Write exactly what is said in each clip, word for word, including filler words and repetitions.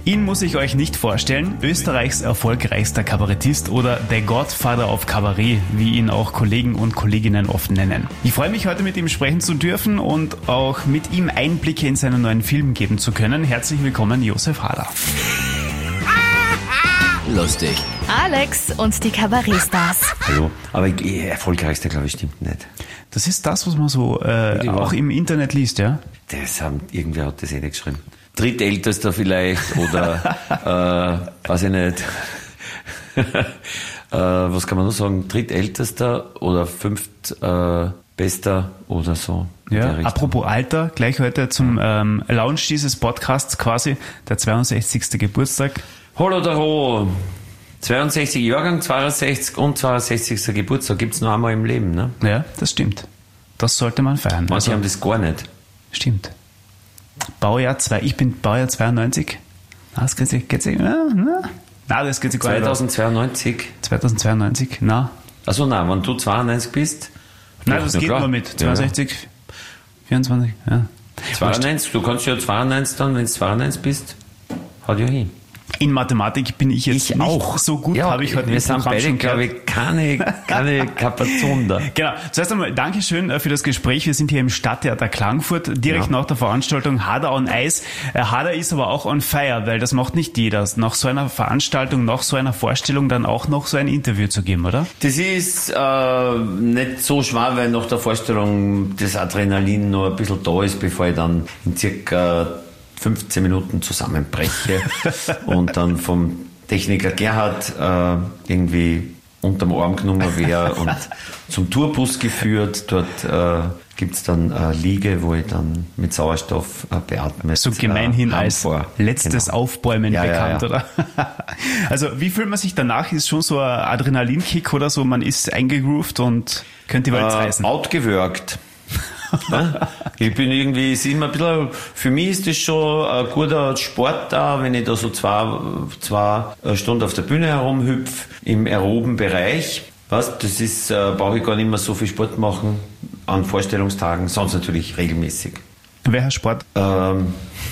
Ihn muss ich euch nicht vorstellen. Österreichs erfolgreichster Kabarettist oder der Godfather of Kabarett, wie ihn auch Kollegen und Kolleginnen oft nennen. Ich freue mich, heute mit ihm sprechen zu dürfen und auch mit ihm Einblicke in seinen neuen Film geben zu können. Herzlich willkommen, Josef Hader. Lustig. Alex und die Kabarettstars. Hallo, aber erfolgreichster, glaube ich, stimmt nicht. Das ist das, was man so äh, auch im Internet liest, ja? Das haben, irgendwer hat das eh nicht geschrieben. Drittältester vielleicht oder, äh, weiß ich nicht. äh, was kann man noch sagen? Drittältester oder fünftbester äh, oder so. Ja, apropos Alter, gleich heute zum ähm, Launch dieses Podcasts quasi, der zweiundsechzigste Geburtstag. Hallo Daro, zweiundsechzig Jahrgang, zweiundsechzig und zweiundsechzigster Geburtstag gibt's noch einmal im Leben, ne? Ja, das stimmt. Das sollte man feiern. Manche also, haben das gar nicht. Stimmt. Baujahr zwei, ich bin Baujahr zweiundneunzig. Na, das geht sich, geht sich, na, na. Na, das geht sich gar nicht. zweitausendzweiundneunzig? zweitausendzweiundneunzig, na. Also nein, wenn du zweiundneunzig bist? Nein, das geht klar. Nur mit zweiundsechzig, ja. vierundzwanzig, ja. zweiundneunzig, du kannst ja zweiundneunzig dann, wenn du zweiundneunzig bist, haut ja hin. In Mathematik bin ich jetzt ich nicht auch. so gut, ja, habe ich heute wir sind beide, glaube ich, keine, keine Kapazon da. Genau. Zuerst einmal Dankeschön für das Gespräch. Wir sind hier im Stadttheater Klagenfurt, direkt ja. nach der Veranstaltung Hader on Ice. Hader ist aber auch on fire, weil das macht nicht jeder. Nach so einer Veranstaltung, nach so einer Vorstellung dann auch noch so ein Interview zu geben, oder? Das ist äh, nicht so schwer, weil nach der Vorstellung das Adrenalin noch ein bisschen da ist, bevor ich dann in circa fünfzehn Minuten zusammenbreche und dann vom Techniker Gerhard äh, irgendwie unterm Arm genommen wäre und zum Tourbus geführt. Dort äh, gibt's dann eine Liege, wo ich dann mit Sauerstoff äh, beatmet. So gemeinhin äh, als vor. letztes genau. Aufbäumen ja, bekannt, ja, ja. oder? Also wie fühlt man sich danach? Ist schon so ein Adrenalinkick oder so? Man ist eingegroovt und könnte die Welt äh, reißen. Outgewirkt. Ich bin irgendwie, ist immer ein bisschen, für mich ist das schon ein guter Sport da, wenn ich da so zwei, zwei Stunden auf der Bühne herumhüpfe, im aeroben Bereich. Was, das ist, äh, brauche ich gar nicht mehr so viel Sport machen an Vorstellungstagen, sonst natürlich regelmäßig. Welcher Sport? Ähm.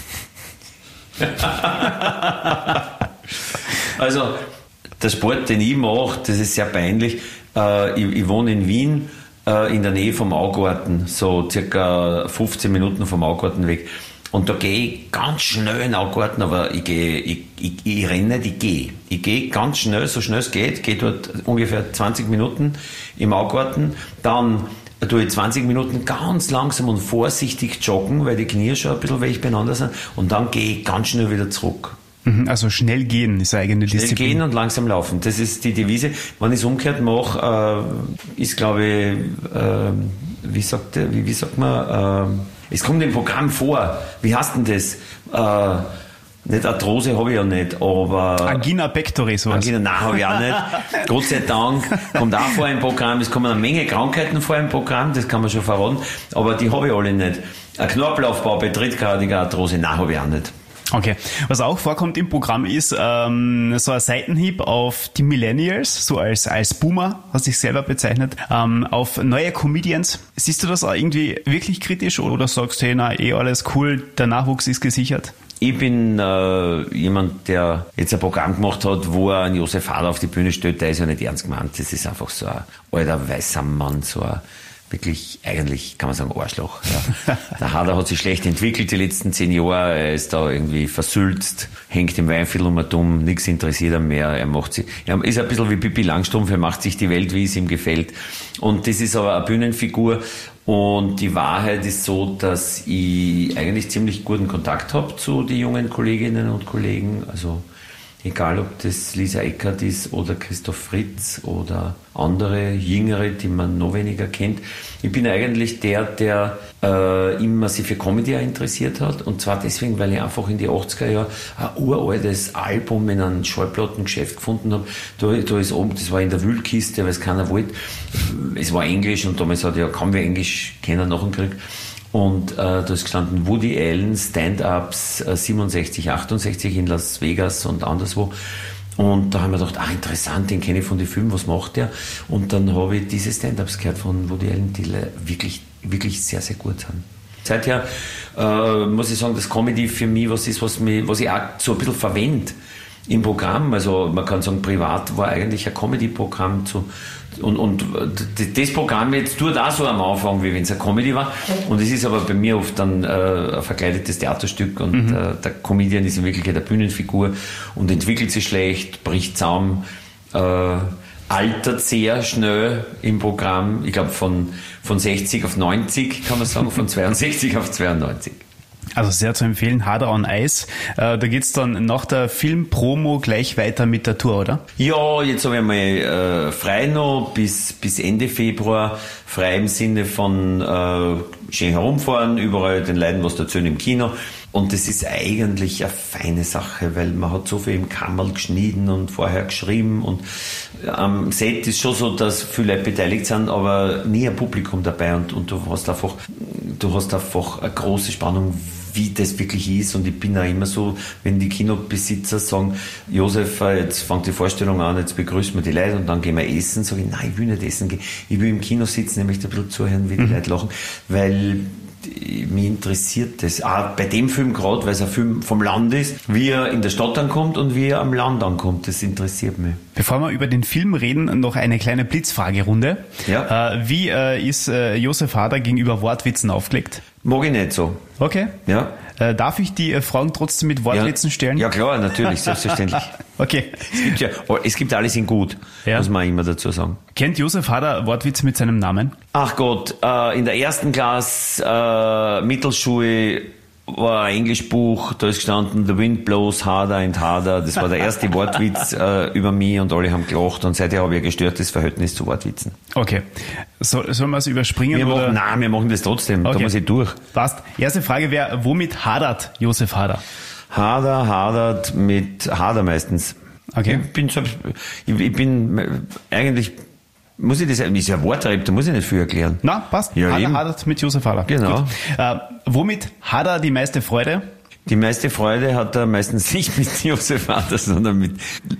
Also, der Sport, den ich mache, das ist sehr peinlich. Äh, ich, ich wohne in Wien, in der Nähe vom Augarten, so circa fünfzehn Minuten vom Augarten weg. Und da gehe ich ganz schnell in den Augarten, aber ich gehe, ich, ich, ich renne nicht, ich gehe. Ich gehe ganz schnell, so schnell es geht, gehe dort ungefähr zwanzig Minuten im Augarten, dann tue ich zwanzig Minuten ganz langsam und vorsichtig joggen, weil die Knie schon ein bisschen weich beieinander sind, und dann gehe ich ganz schnell wieder zurück. Also schnell gehen ist eigene Disziplin. Disziplin. Schnell gehen und langsam laufen. Das ist die Devise. Wenn ich es umgekehrt mache, äh, ist, glaube ich, äh, wie, sagt der, wie, wie sagt man, äh, es kommt im Programm vor. Wie heißt denn das? Äh, nicht Arthrose habe ich ja nicht, aber... Angina pectoris, sowas. Angina, nein, habe ich auch nicht. Gott sei Dank kommt auch vor im Programm. Es kommen eine Menge Krankheiten vor im Programm, das kann man schon verraten, aber die habe ich alle nicht. Ein Knorpelaufbau bei drittgradiger Arthrose, nein, habe ich auch nicht. Okay. Was auch vorkommt im Programm ist ähm, so ein Seitenhieb auf die Millennials, so als als Boomer, hast dich selber bezeichnet, ähm, auf neue Comedians. Siehst du das auch irgendwie wirklich kritisch oder sagst du, hey, na, eh alles cool, der Nachwuchs ist gesichert? Ich bin äh, jemand, der jetzt ein Programm gemacht hat, wo er einen Josef Hader auf die Bühne stellt, der ist ja nicht ernst gemeint. Das ist einfach so ein alter, weißer Mann, so ein wirklich, eigentlich kann man sagen, Arschloch. Ja. Der Hader hat sich schlecht entwickelt die letzten zehn Jahre. Er ist da irgendwie versülzt, hängt im Weinviertel um dumm, nichts interessiert ihn mehr. Er macht sich, er ist ein bisschen wie Pippi Langstrumpf, er macht sich die Welt, wie es ihm gefällt. Und das ist aber eine Bühnenfigur. Und die Wahrheit ist so, dass ich eigentlich ziemlich guten Kontakt habe zu den jungen Kolleginnen und Kollegen. Also egal, ob das Lisa Eckert ist oder Christoph Fritz oder andere, jüngere, die man noch weniger kennt. Ich bin eigentlich der, der äh, immer sich für Comedy interessiert hat. Und zwar deswegen, weil ich einfach in die achtziger Jahre ein uraltes Album in einem Schallplattengeschäft gefunden habe. Da, da ist oben, das war in der Wühlkiste, weil es keiner wollte. Es war Englisch und damals hat ja kaum wer Englisch kennen nach dem Krieg. Und äh, da ist gestanden Woody Allen, Stand-Ups äh, siebenundsechzig, achtundsechzig in Las Vegas und anderswo. Und da haben wir gedacht, ah, interessant, den kenne ich von den Filmen, was macht der? Und dann habe ich diese Stand-Ups gehört von Woody Allen, die wirklich, wirklich sehr, sehr gut sind. Seither äh, muss ich sagen, dass Comedy für mich was ist, was, mich, was ich auch so ein bisschen verwende im Programm. Also man kann sagen, privat war eigentlich ein Comedy-Programm zu, und, und das Programm jetzt tut auch so am Anfang, wie wenn es eine Comedy war. Und es ist aber bei mir oft dann äh, ein verkleidetes Theaterstück und mhm. äh, der Comedian ist in Wirklichkeit eine Bühnenfigur und entwickelt sich schlecht, bricht zusammen, äh, altert sehr schnell im Programm. Ich glaube von, von sechzig auf neunzig kann man sagen, von zweiundsechzig auf zweiundneunzig. Also sehr zu empfehlen, Harder on Ice. Äh, da geht's dann nach der Filmpromo gleich weiter mit der Tour, oder? Ja, jetzt habe ich mal äh, frei noch bis, bis Ende Februar. Frei im Sinne von äh, schön herumfahren, überall den Leuten was erzählen im Kino. Und das ist eigentlich eine feine Sache, weil man hat so viel im Kammerl geschnitten und vorher geschrieben. Und am Set ist schon so, dass viele Leute beteiligt sind, aber nie ein Publikum dabei. Und, und du hast einfach, du hast einfach eine große Spannung, wie das wirklich ist. Und ich bin auch immer so, wenn die Kinobesitzer sagen, Josef, jetzt fängt die Vorstellung an, jetzt begrüßen wir die Leute und dann gehen wir essen, sage ich, nein, ich will nicht essen gehen. Ich will im Kino sitzen, nämlich ein bisschen zuhören, wie die mhm. Leute lachen, weil mich interessiert das. Auch bei dem Film gerade, weil es ein Film vom Land ist, wie er in der Stadt ankommt und wie er am Land ankommt, das interessiert mich. Bevor wir über den Film reden, noch eine kleine Blitzfragerunde. Ja. Äh, wie äh, ist äh, Josef Harder gegenüber Wortwitzen aufgelegt? Mag ich nicht so. Okay. Ja. Äh, darf ich die äh, Fragen trotzdem mit Wortwitzen ja. stellen? Ja klar, natürlich, selbstverständlich. Okay. Es gibt ja, es gibt alles in gut, ja. muss man immer dazu sagen. Kennt Josef Harder Wortwitze mit seinem Namen? Ach Gott, äh, in der ersten Klasse äh, Mittelschule war ein Englischbuch, da ist gestanden, The Wind blows harder and harder. Das war der erste Wortwitz äh, über mich und alle haben gelacht und seither habe ich ein gestörtes Verhältnis zu Wortwitzen. Okay. So, sollen wir es überspringen? Wir oder? Machen, nein, wir machen das trotzdem, okay. Da muss ich durch. Passt. Erste Frage wäre, womit hadert Josef Harder? Harder, hadert mit Harder meistens. Okay. Ich bin, so, ich, ich bin eigentlich... Muss ich das, ist ja ein Wortreib, da muss ich nicht viel erklären. Na, passt. Ja, Harder hadert mit Josef Harder. Genau. Äh, womit hat er die meiste Freude? Die meiste Freude hat er meistens nicht mit Josef Harder, sondern mit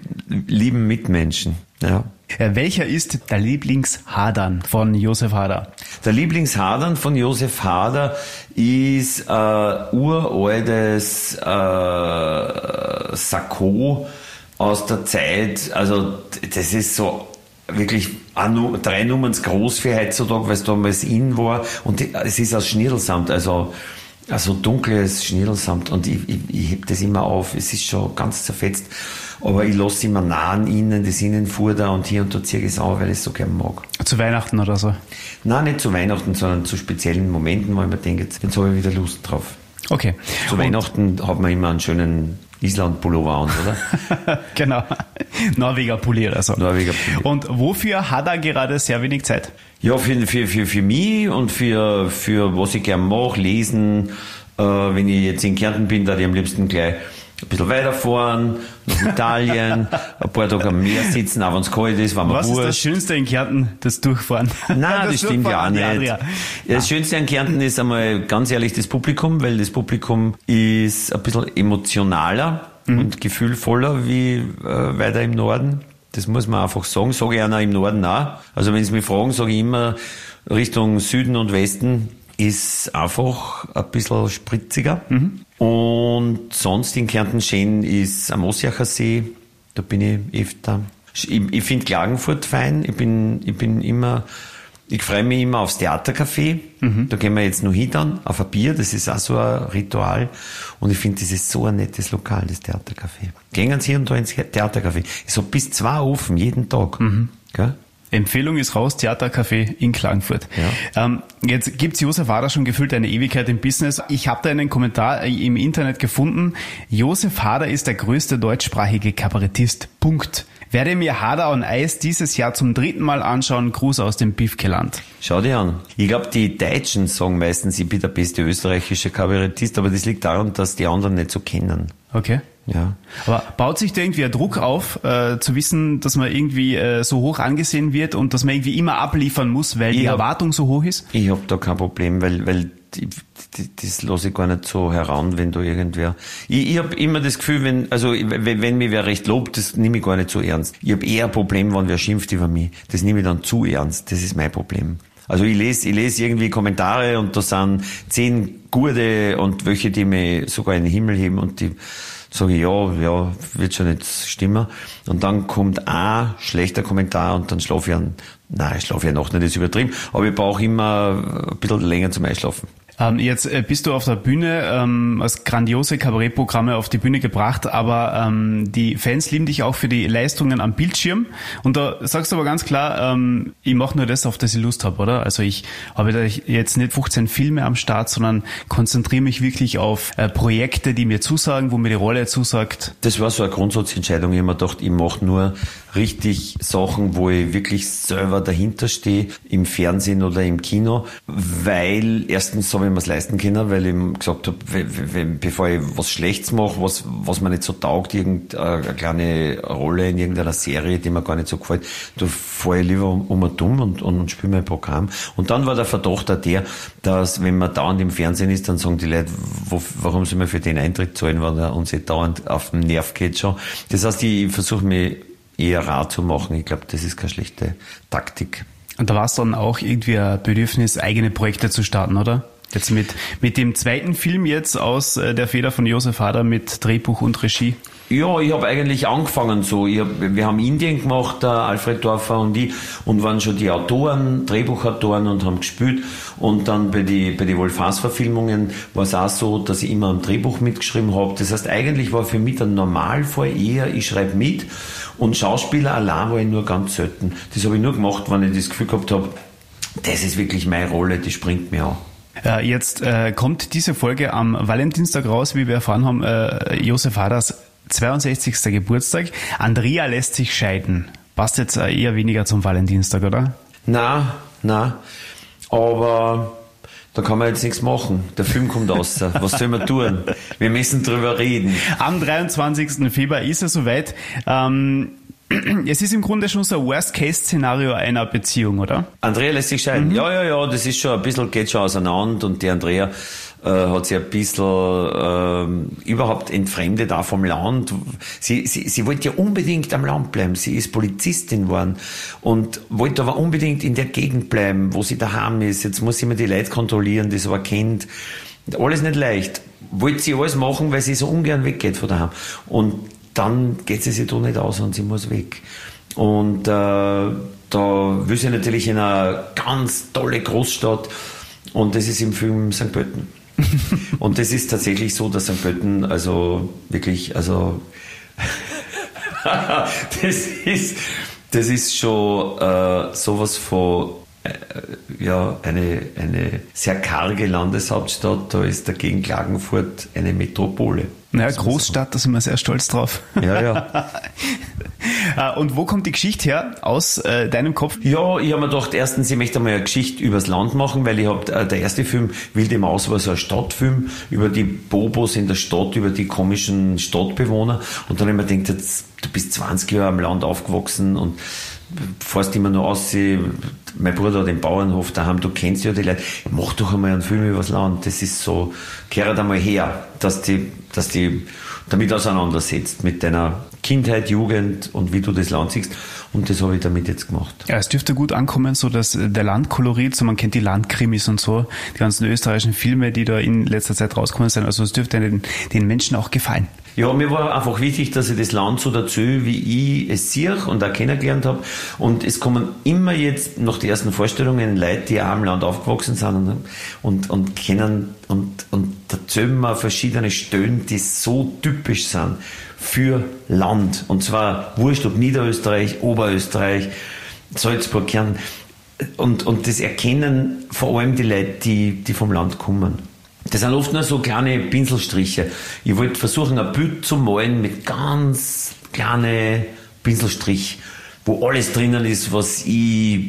lieben Mitmenschen. Ja. Äh, welcher ist der Lieblingshadern von Josef Harder? Der Lieblingshadern von Josef Harder ist äh, uraltes äh, Sakko aus der Zeit, also das ist so wirklich auch drei Nummern groß für heutzutage, weil es damals in war. Und die, es ist aus Schnirdelsamt, also, also dunkles Schnirdelsamt. Und ich, ich, ich heb das immer auf. Es ist schon ganz zerfetzt. Aber ich lasse immer nah an innen, das Innenfutter und hier und da ziehe ich es an, weil ich es so gern mag. Zu Weihnachten oder so? Nein, nicht zu Weihnachten, sondern zu speziellen Momenten, wo ich mir denke, jetzt, jetzt habe ich wieder Lust drauf. Okay. Zu und Weihnachten hat man immer einen schönen Island-Pullover an, oder? Genau. Norweger Pulli oder so. Norweger Pulli. Und wofür hat er gerade sehr wenig Zeit? Ja, für, für, für, für mich und für, für was ich gern mache, lesen. Äh, wenn ich jetzt in Kärnten bin, da ich am liebsten gleich ein bisschen weiterfahren, nach Italien, ein paar Tage am Meer sitzen, auch wenn es kalt ist, wenn man Was wurscht. ist das Schönste in Kärnten? Das Durchfahren. Nein, das, das stimmt ja auch nicht. Ja. Das Schönste an Kärnten ist einmal ganz ehrlich das Publikum, weil das Publikum ist ein bisschen emotionaler mhm. und gefühlvoller wie äh, weiter im Norden. Das muss man einfach sagen. Sage ich einer im Norden auch. Also wenn Sie mich fragen, sage ich immer Richtung Süden und Westen ist einfach ein bisschen spritziger. Mhm. Und sonst in Kärnten schön ist am Ossiacher See. Da bin ich öfter. Ich, ich finde Klagenfurt fein. Ich bin, ich bin immer, ich freue mich immer aufs Theatercafé. Mhm. Da gehen wir jetzt noch hin dann, auf ein Bier. Das ist auch so ein Ritual. Und ich finde, das ist so ein nettes Lokal, das Theatercafé. Gehen Sie hier und da ins Theatercafé. Es hat bis zwei offen, jeden Tag. Mhm. Gell? Empfehlung ist raus, Theatercafé in Klagenfurt. Ja. Ähm, jetzt gibt's Josef Harder schon gefühlt eine Ewigkeit im Business. Ich habe da einen Kommentar im Internet gefunden. Josef Harder ist der größte deutschsprachige Kabarettist. Punkt. Werde mir Harder on Ice dieses Jahr zum dritten Mal anschauen. Gruß aus dem Biffkeland. Schau dir an. Ich glaube, die Deutschen sagen meistens, ich bin der beste österreichische Kabarettist, aber das liegt daran, dass die anderen nicht so kennen. Okay. Ja. Aber baut sich da irgendwie ein Druck auf, äh, zu wissen, dass man irgendwie äh, so hoch angesehen wird und dass man irgendwie immer abliefern muss, weil ich die hab, Erwartung so hoch ist? Ich habe da kein Problem, weil, weil die, die, das lasse ich gar nicht so heran, wenn da irgendwer... Ich, ich habe immer das Gefühl, wenn also wenn, wenn mich wer recht lobt, das nehme ich gar nicht so ernst. Ich habe eher ein Problem, wenn wer schimpft über mich. Das nehme ich dann zu ernst. Das ist mein Problem. Also ich lese, ich lese irgendwie Kommentare und da sind zehn gute und welche, die mich sogar in den Himmel heben und die sage ich, ja, ja, wird schon nicht stimmen. Und dann kommt ein schlechter Kommentar und dann schlafe ich an, nein, ich schlafe ja noch nicht, das ist übertrieben, aber ich brauche immer ein bisschen länger zum Einschlafen. Ähm, jetzt äh, bist du auf der Bühne, ähm, als grandiose Kabarettprogramme auf die Bühne gebracht, aber ähm, die Fans lieben dich auch für die Leistungen am Bildschirm und da sagst du aber ganz klar, ähm, ich mache nur das, auf das ich Lust habe, oder? Also ich habe da jetzt nicht fünfzehn Filme am Start, sondern konzentriere mich wirklich auf äh, Projekte, die mir zusagen, wo mir die Rolle zusagt. Das war so eine Grundsatzentscheidung. Ich habe mir gedacht, ich mache nur richtig Sachen, wo ich wirklich selber dahinter stehe, im Fernsehen oder im Kino, weil erstens habe ich mir es leisten können, weil ich gesagt habe, bevor ich was Schlechtes mache, was, was mir nicht so taugt, irgendeine kleine Rolle in irgendeiner Serie, die mir gar nicht so gefällt, da fahre ich lieber um, um und dumm und, und, und spiele mein Programm. Und dann war der Verdacht auch der, dass wenn man dauernd im Fernsehen ist, dann sagen die Leute, wo, warum soll man für den Eintritt zahlen, wenn er uns dauernd auf den Nerv geht schon. Das heißt, ich versuche mich eher rar zu machen. Ich glaube, das ist keine schlechte Taktik. Und da war es dann auch irgendwie ein Bedürfnis, eigene Projekte zu starten, oder? Jetzt mit, mit dem zweiten Film jetzt aus der Feder von Josef Hader mit Drehbuch und Regie. Ja, ich habe eigentlich angefangen so. Ich hab, wir haben Indien gemacht, der Alfred Dorfer und ich, und waren schon die Autoren, Drehbuchautoren und haben gespielt. Und dann bei die bei die Wolf-Haas-Verfilmungen war es auch so, dass ich immer am Drehbuch mitgeschrieben habe. Das heißt, eigentlich war für mich der Normalfall eher, ich schreibe mit und Schauspieler allein war ich nur ganz selten. Das habe ich nur gemacht, wenn ich das Gefühl gehabt habe, das ist wirklich meine Rolle, die springt mir an. Äh, jetzt äh, kommt diese Folge am Valentinstag raus, wie wir erfahren haben, äh, Josef Haders zweiundsechzigster Geburtstag. Andrea lässt sich scheiden. Passt jetzt äh, eher weniger zum Valentinstag, oder? Na, na, aber da kann man jetzt nichts machen. Der Film kommt raus. Was sollen wir tun? Wir müssen drüber reden. Am dreiundzwanzigsten Februar ist es soweit. Ähm, es ist im Grunde schon so ein Worst-Case-Szenario einer Beziehung, oder? Andrea lässt sich scheiden. Mhm. Ja, ja, ja, das ist schon ein bisschen, geht schon auseinander und die Andrea äh, hat sich ein bisschen äh, überhaupt entfremdet auch vom Land. Sie, sie, sie wollte ja unbedingt am Land bleiben. Sie ist Polizistin geworden und wollte aber unbedingt in der Gegend bleiben, wo sie daheim ist. Jetzt muss sie immer die Leute kontrollieren, die sie aber kennt. Alles nicht leicht. Wollte sie alles machen, weil sie so ungern weggeht von daheim. Und dann geht sie sich da nicht aus und sie muss weg. Und äh, da will sie natürlich in eine ganz tolle Großstadt und das ist im Film Sankt Pölten. Und das ist tatsächlich so, dass Sankt Pölten also wirklich, also das ist das ist schon äh, sowas von äh, ja, eine, eine sehr karge Landeshauptstadt, da ist dagegen Klagenfurt eine Metropole. Naja, Großstadt, da sind wir sehr stolz drauf. Ja, ja. Und wo kommt die Geschichte her? Aus äh, deinem Kopf? Ja, ich habe mir gedacht, erstens, ich möchte mal eine Geschichte übers Land machen, weil ich habe, äh, der erste Film, Wilde Maus, war so ein Stadtfilm über die Bobos in der Stadt, über die komischen Stadtbewohner. Und dann habe ich mir gedacht, jetzt, du bist zwanzig Jahre am Land aufgewachsen und fährst immer noch aus, mein Bruder hat den Bauernhof daheim, du kennst ja die Leute, mach doch einmal einen Film übers Land, das ist so, kehrt einmal her, dass die, dass die damit auseinandersetzt, mit deiner Kindheit, Jugend und wie du das Land siehst. Und das habe ich damit jetzt gemacht. Ja, es dürfte gut ankommen, so dass der Landkolorit, so man kennt die Landkrimis und so, die ganzen österreichischen Filme, die da in letzter Zeit rausgekommen sind, also es dürfte den, den Menschen auch gefallen. Ja, mir war einfach wichtig, dass ich das Land so dazu, wie ich es sehe und auch kennengelernt habe. Und es kommen immer jetzt nach den ersten Vorstellungen Leute, die auch im Land aufgewachsen sind und, und, und kennen und, und erzählen mir verschiedene Stellen, die so typisch sind für Land. Und zwar wurscht ob Niederösterreich, Oberösterreich, Salzburg, Kärnten. Und, und das erkennen vor allem die Leute, die, die vom Land kommen. Das sind oft nur so kleine Pinselstriche. Ich wollte versuchen, ein Bild zu malen mit ganz kleinen Pinselstrich, wo alles drinnen ist, was ich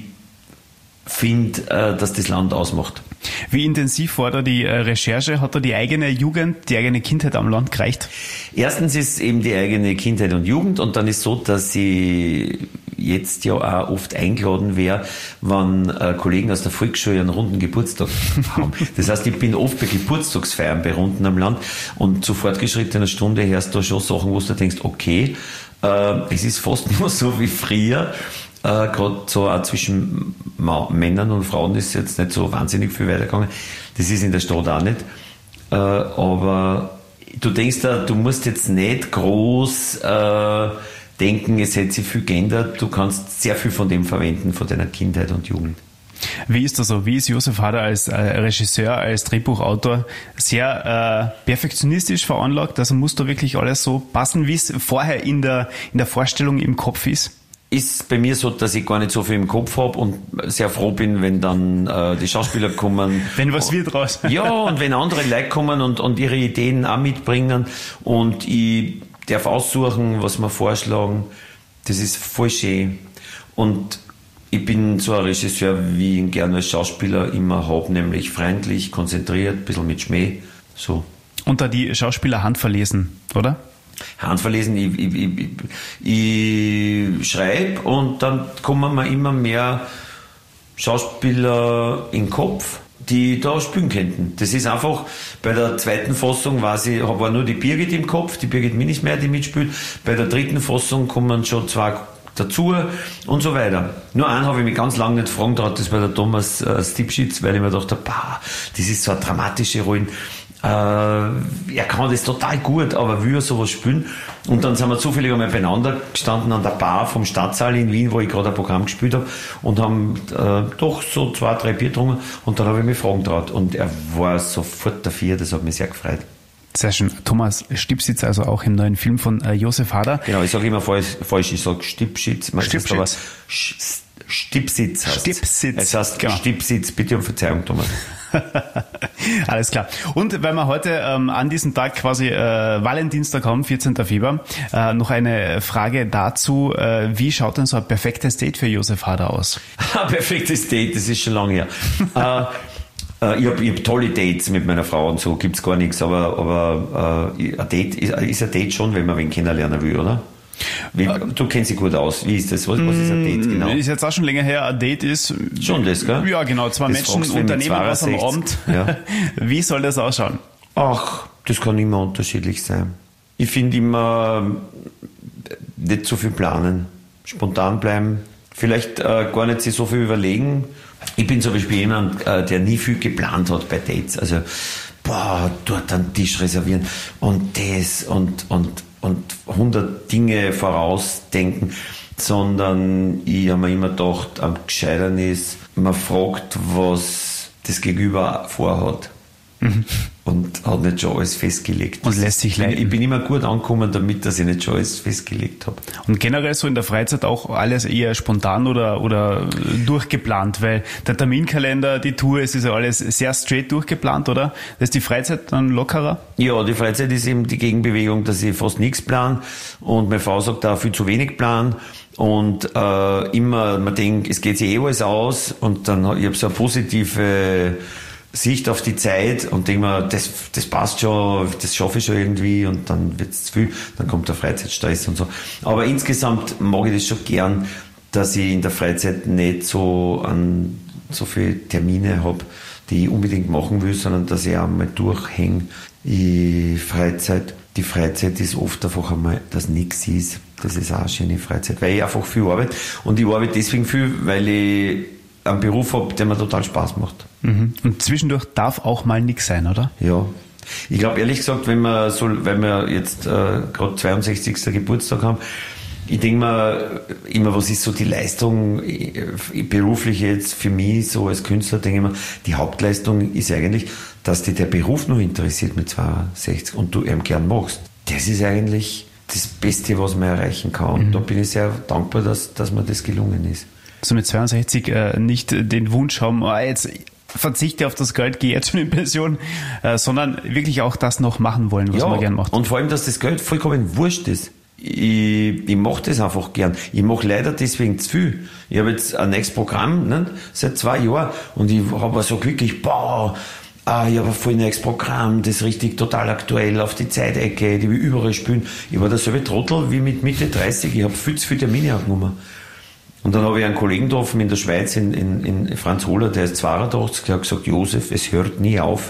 finde, dass das Land ausmacht. Wie intensiv war da die Recherche? Hat da die eigene Jugend, die eigene Kindheit am Land gereicht? Erstens ist eben die eigene Kindheit und Jugend und dann ist so, dass ich jetzt ja auch oft eingeladen wäre, wenn äh, Kollegen aus der Volksschule einen runden Geburtstag haben. Das heißt, ich bin oft bei Geburtstagsfeiern bei Runden am Land und zu fortgeschrittener Stunde hörst du schon Sachen, wo du denkst, okay, äh, es ist fast nur so wie früher Äh, Gerade so auch zwischen Ma- Männern und Frauen ist jetzt nicht so wahnsinnig viel weitergegangen. Das ist in der Stadt auch nicht. Äh, aber du denkst da, du musst jetzt nicht groß äh, denken, es hätte sich viel geändert. Du kannst sehr viel von dem verwenden, von deiner Kindheit und Jugend. Wie ist das so? Wie ist Josef Hader als äh, Regisseur, als Drehbuchautor sehr äh, perfektionistisch veranlagt? Also muss da wirklich alles so passen, wie es vorher in der, in der Vorstellung im Kopf ist? Ist bei mir so, dass ich gar nicht so viel im Kopf habe und sehr froh bin, wenn dann äh, die Schauspieler kommen. Wenn was wird raus. Ja, und wenn andere Leute kommen und, und ihre Ideen auch mitbringen und ich darf aussuchen, was wir vorschlagen. Das ist voll schön. Und ich bin so ein Regisseur, wie ich ihn gerne als Schauspieler immer habe, nämlich freundlich, konzentriert, ein bisschen mit Schmäh. So. Und da die Schauspieler handverlesen, oder? Handverlesen, ich, ich, ich, ich schreibe und dann kommen mir immer mehr Schauspieler in den Kopf, die da spielen könnten. Das ist einfach, bei der zweiten Fassung war, sie, war nur die Birgit im Kopf, die Birgit Minismeier, die mitspielt. Bei der dritten Fassung kommen schon zwei dazu und so weiter. Nur einen habe ich mich ganz lange nicht fragen traut, das war der Thomas äh, Stipschitz, weil ich mir dachte, bah, das ist so eine dramatische Rolle. Äh, er kann das total gut, aber will er sowas spielen? Und dann sind wir zufällig einmal beieinander gestanden an der Bar vom Stadtsaal in Wien, wo ich gerade ein Programm gespielt habe und haben äh, doch so zwei, drei Bier getrunken und dann habe ich mich fragen traut und er war sofort dafür, das hat mich sehr gefreut. Sehr schön. Thomas Stipschitz, also auch im neuen Film von äh, Josef Hader. Genau, ich sage immer falsch, falsch ich sage Stipschitz. Stipschitz. Aber Stipsitz heißt Stipsitz. Es heißt genau. Stipsitz. Bitte um Verzeihung, Thomas. Alles klar. Und weil wir heute ähm, an diesem Tag quasi äh, Valentinstag haben, vierzehnten Februar, äh, noch eine Frage dazu. Äh, wie schaut denn so ein perfektes Date für Josef Hader aus? Perfektes Date, das ist schon lange her. äh, Ich habe hab tolle Dates mit meiner Frau und so, gibt's gar nichts, aber, aber äh, ein Date ist, ist ein Date schon, wenn man wen kennenlernen will, oder? Wie, du kennst dich gut aus. Wie ist das? Was, was ist ein Date genau? Ist jetzt auch schon länger her. Ein Date ist... Schon das, gell? Ja, genau. Zwei Das Menschen unternehmen was am zweiundsechzig. Abend. Ja. Wie soll das ausschauen? Ach, das kann immer unterschiedlich sein. Ich finde immer nicht so viel planen. Spontan bleiben. Vielleicht äh, gar nicht sich so viel überlegen. Ich bin zum Beispiel jemand, äh, der nie viel geplant hat bei Dates. Also, boah, dort einen Tisch reservieren und das und, und, und hundert Dinge vorausdenken. Sondern ich habe mir immer gedacht, am gescheitern ist, man fragt, was das Gegenüber vorhat. Mhm. Und hat nicht schon alles festgelegt. Und lässt sich leiten. Ich bin immer gut angekommen damit, dass ich nicht schon alles festgelegt habe. Und generell so in der Freizeit auch alles eher spontan oder, oder durchgeplant, weil der Terminkalender, die Tour, es ist ja alles sehr straight durchgeplant, oder? Das ist die Freizeit dann lockerer? Ja, die Freizeit ist eben die Gegenbewegung, dass ich fast nichts plan und meine Frau sagt auch viel zu wenig plan. Und äh, immer, man denkt, es geht sich eh alles aus und dann, ich habe so eine positive Sicht auf die Zeit und denke mir, das, das passt schon, das schaffe ich schon irgendwie und dann wird es zu viel, dann kommt der Freizeitstress und so. Aber insgesamt mag ich das schon gern, dass ich in der Freizeit nicht so an so viele Termine habe, die ich unbedingt machen will, sondern dass ich einmal durchhänge. Die Freizeit, die Freizeit ist oft einfach einmal, dass nichts ist. Das ist auch eine schöne Freizeit, weil ich einfach viel arbeite und ich arbeite deswegen viel, weil ich einen Beruf habe, der mir total Spaß macht. Mhm. Und zwischendurch darf auch mal nichts sein, oder? Ja. Ich glaube, ehrlich gesagt, wenn wir so, weil wir jetzt äh, gerade zweiundsechzigsten Geburtstag haben, ich denke mir immer, was ist so die Leistung ich, beruflich jetzt für mich, so als Künstler, denke ich mir, die Hauptleistung ist eigentlich, dass dich der Beruf noch interessiert mit zweiundsechzig und du ihn gern machst. Das ist eigentlich das Beste, was man erreichen kann. Und mhm. da bin ich sehr dankbar, dass, dass mir das gelungen ist. So mit zweiundsechzig äh, nicht den Wunsch haben, oh, jetzt verzichte auf das Geld, gehe jetzt schon in Pension, äh, sondern wirklich auch das noch machen wollen, was ja, man gern macht. Und vor allem, dass das Geld vollkommen wurscht ist. Ich, ich mache das einfach gern. Ich mache leider deswegen zu viel. Ich habe jetzt ein nächstes Programm, ne, seit zwei Jahren und ich habe so glücklich, boah, ah, ich habe ein voll nächstes Programm, das ist richtig total aktuell auf die Zeitecke, die will überall spielen. Ich war derselbe Trottel wie mit Mitte dreißig, ich habe viel zu viele Termine angenommen. Und dann habe ich einen Kollegen getroffen in der Schweiz, in, in, in Franz Hohler, der ist zweiundachtzig, der hat gesagt, Josef, es hört nie auf.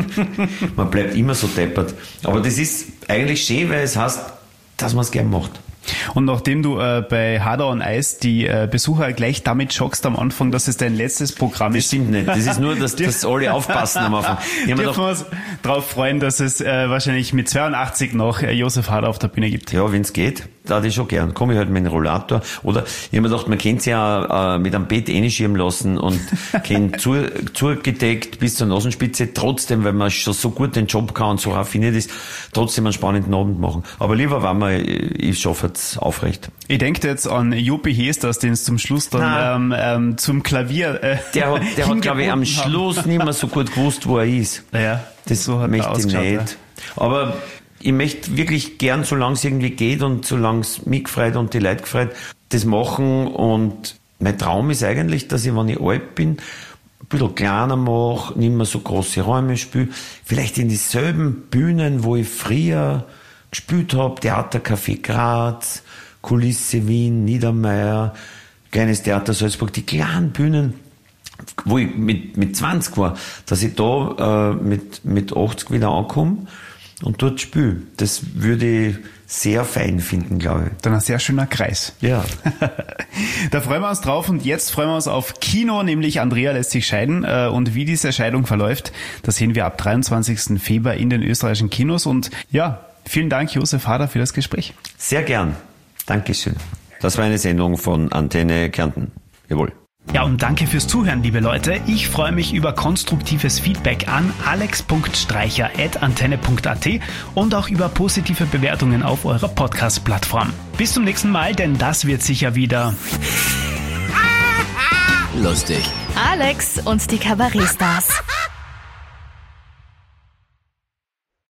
Man bleibt immer so deppert. Aber das ist eigentlich schön, weil es heißt, dass man es gern macht. Und nachdem du äh, bei Hard on Ice die äh, Besucher gleich damit schockst am Anfang, dass es dein letztes Programm Das ist. stimmt nicht. Das ist nur, dass, dass alle aufpassen am Anfang. Ich hab mir Dürfen wir gedacht, uns darauf freuen, dass es äh, wahrscheinlich mit zweiundachtzig noch äh, Josef Hader auf der Bühne gibt. ja, wenn's geht, da ich schon gern. Komme ich halt mit dem Rollator. Oder ich hab mir gedacht, man kennt sie ja äh, mit einem Bett einschirmen lassen und kennt zu, zugedeckt bis zur Nasenspitze, trotzdem, weil man schon so gut den Job kann und so raffiniert ist, trotzdem einen spannenden Abend machen. Aber lieber, wenn man, ich schaffe es aufrecht. Ich denke jetzt an Jopi Hesters, den es zum Schluss dann ähm, ähm, zum Klavier äh, Der hat, der hat glaube ich, am hingebunden haben. Schluss nicht mehr so gut gewusst, wo er ist. Ja, Das so hat er möchte ich ausgeschaut, nicht. Aber ich möchte wirklich gern, solange es irgendwie geht und solange es mich gefreut und die Leute gefreut, das machen. Und mein Traum ist eigentlich, dass ich, wenn ich alt bin, ein bisschen kleiner mache, nicht mehr so große Räume spiele, vielleicht in dieselben Bühnen, wo ich früher gespielt habe, Theater Café Graz, Kulisse Wien, Niedermeyer, kleines Theater Salzburg, die kleinen Bühnen, wo ich mit, mit zwanzig war, dass ich da äh, mit, mit achtzig wieder ankomme und dort spiele. Das würde ich sehr fein finden, glaube ich. Dann ein sehr schöner Kreis. Ja. Da freuen wir uns drauf und jetzt freuen wir uns auf Kino, nämlich Andrea lässt sich scheiden äh, und wie diese Scheidung verläuft, das sehen wir ab dreiundzwanzigsten Februar in den österreichischen Kinos und ja, vielen Dank Josef Hader für das Gespräch. Sehr gern. Dankeschön. Das war eine Sendung von Antenne Kärnten. Jawohl. Ja, und danke fürs Zuhören, liebe Leute. Ich freue mich über konstruktives Feedback an alex punkt streicher at antenne punkt at und auch über positive Bewertungen auf eurer Podcast-Plattform. Bis zum nächsten Mal, denn das wird sicher wieder lustig. Alex und die Kabarettstars.